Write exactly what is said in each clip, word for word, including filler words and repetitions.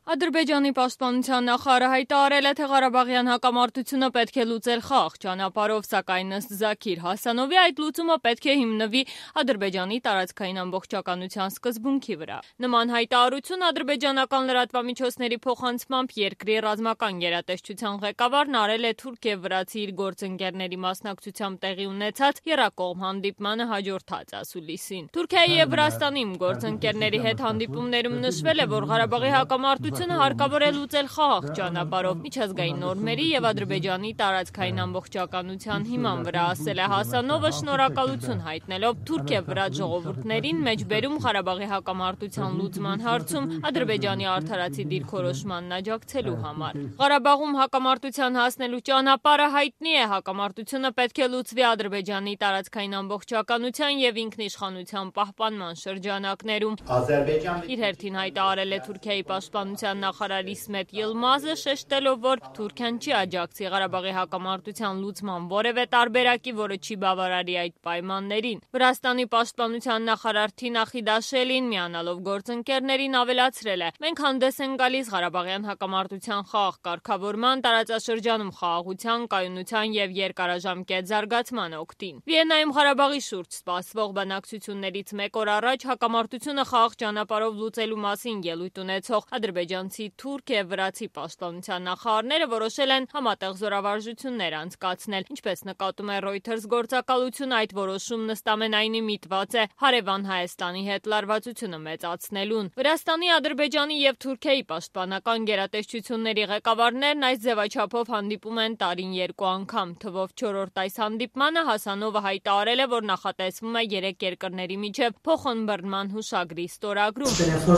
Ադրբեջանի պաշտպանության նախարարը հայտարարել է, թե Ղարաբաղյան հակամարտությունը պետք է լուծել խաղաղ ճանապարհով, սակայն ըստ Զաքիր Հասանովի այդ լուծումը պետք է հիմնվի Ադրբեջանի տարածքային ամբողջականության սկզբունքի վրա։ Նման հայտարարություն ադրբեջանական լրատվամիջոցների փոխանցմամբ երկրի ռազմական գերատեսչության ղեկավարն արել է թուրք-եւ-վրացի իր գործընկերների մասնակցությամբ տեղի ունեցած եռակողմ հանդիպմանը հաջորդած ասուլիսին։ Թուրքիայի եւ Վրաստանի գործընկերների հետ հանդիպումներում նշվել է, որ Ղարաբաղի հակամարտությունը հարկավոր է լուծել խաղաղ ճանապարհով, միջազգային նորմերի եւ Ադրբեջանի տարածքային ամբողջականության հիման վրա, ասել է Հասանովը, շնորհակալություն հայտնելով թուրք եւ վրաց ժողովուրդներին մեջբերում Ղարաբաղի հակամարտության լուծման հարցում Ադրբեջանի արդարացի դիրքորոշմանն աջակցելու համար։ Ղարաբաղում հակամարտության հասնելու ճանապարհը հայտնի է, հակամարտությունը պետք է լուծվի Ադրբեջանի տարածքային ամբողջականության եւ ինքնիշխանության պահպանման շրջանակներում։ Իր հերթին հայտարարել է Թուրքիայի պաշտպանության նախարար Իսմետ Յիլմազը, շեշտելով, որ Թուրքիան չի աջակցի Ղարաբաղի հակամարտության լուծման որևէ տարբերակի, որը չի բավարարի այդ պայմաններին։ Վրաստանի պաշտպանության նախարար Թինա Խիդաշելին միանալով գործընկերներին ավելացրել է. «Մենք հանդես ենք գալիս Ղարաբաղյան հակամարտության խաղաղ կարգավորման, տարածաշրջանում խաղաղության, կայունության եւ երկարաժամկետ զարգացման օգտին»։ Վիեննայում Ղարաբաղի շուրջ սպասվող բանակցություններից մեկ օր առաջ հակամարտությունը խաղաղ ճանապարհով լուծելու մասին ելույթ ունեցող ադրբեջանցի, թուրք եւ վրացի պաշտպանության նախարարները որոշել են համատեղ զորավարժություններ անցկացնել։ Ինչպես նկատում է Reuters գործակալությունը, այդ որոշումն ըստ ամենայնի միտված է հարևան Հայաստանի հետ լարվածությունը մեծացնելուն։ Վրաստանի, Ադրբեջանի եւ Թուրքիայի պաշտպանական գերատեսչությունների ղեկավարներն այս ձևաչափով հանդիպում են տարին երկու անգամ։ Թվով չորրորդ այս հանդիպմանը Հասանովը հայտարարել է, որ նախատեսվում է երեք երկրների միջև փոխըմբռնման հուշագրի ստորագրում։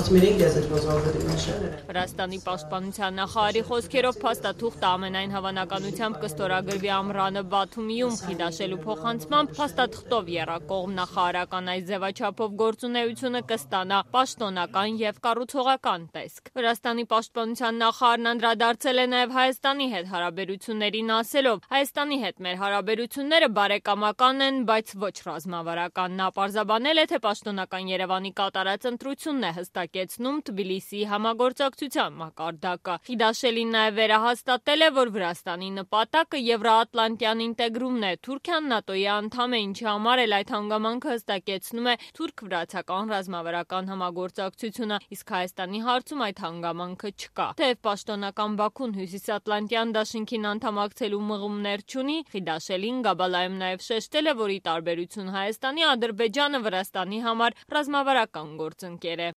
Վրաստանի պաշտպանության նախարարի խոսքերով փաստաթուղթը ամենայն հավանականությամբ կստորագրվի Ամռանը Բաթումիում, Խիդաշելու փոխանցմամբ փաստաթղթով եռակողմ նախարարական այս ձևաչափով գործունեությունը կստանա պաշտոնական եւ կառուցողական տեսք։ Վրաստանի պաշտպանության նախարարն անդրադարձել է նաեւ Հայաստանի հետ հարաբերություններին, ասելով. «Հայաստանի հետ մեր հարաբերությունները բարեկամական են, բայց ոչ ռազմավարական»։ Նա պարզաբանել է, թե պաշտոնական Երևանի կատարած ընտրությունն է հստակեցնում Թբիլիսիի համագործակցության մակարդակը։ Խիդաշելին նաև վերահաստատել է, որ Վրաստանի նպատակը Եվրոատլանտյան ինտեգրումն է։ Թուրքիան ՆԱՏՕ-ի անդամ է, ինչի համար էլ այդ հանգամանքը հստակեցնում է թուրք-վրացական ռազմավարական համագործակցությունը, իսկ Հայաստանի հարցում այդ հանգամանքը չկա։ Թեև պաշտոնական Բաքուն Հյուսիսատլանտյան դաշինքին անդամակցելու մղումներ չունի, Խիդաշելին Գաբալայում նաև շեշտել է, որ ի տարբերություն Հայաստանի, Ադրբեջանը Վրաստանի համար ռազմավարական գործընկեր է։